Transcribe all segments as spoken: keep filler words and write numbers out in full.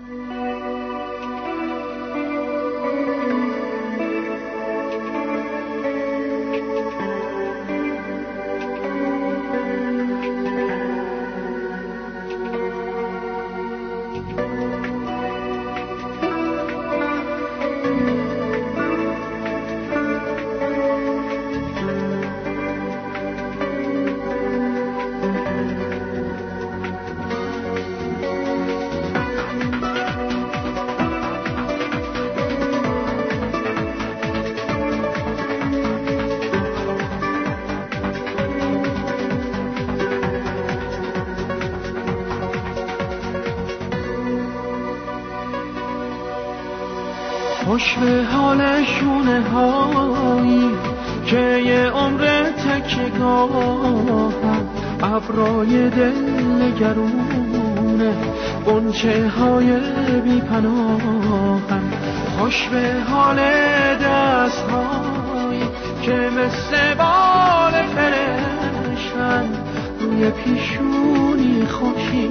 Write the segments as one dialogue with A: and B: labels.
A: خوش به حال شونه هایی که یه عمر تکیه‌گاهم، ابرای دل نگرونه غنچه های بی پناهم. خوش به حال دست هایی که مثل بال فرشتن روی پیشونی خوشی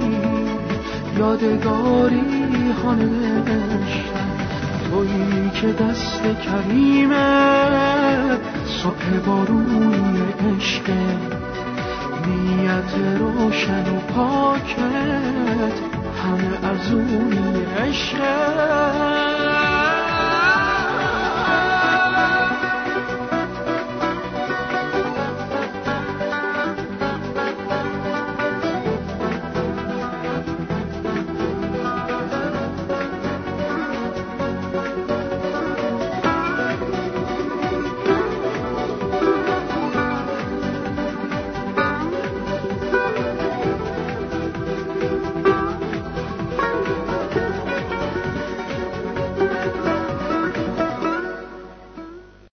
A: یادگاری ها نوشتن. تویی که دست کریمه صبح بارونی عشق، نیت روشن و پاکت همه ارزونی عشق.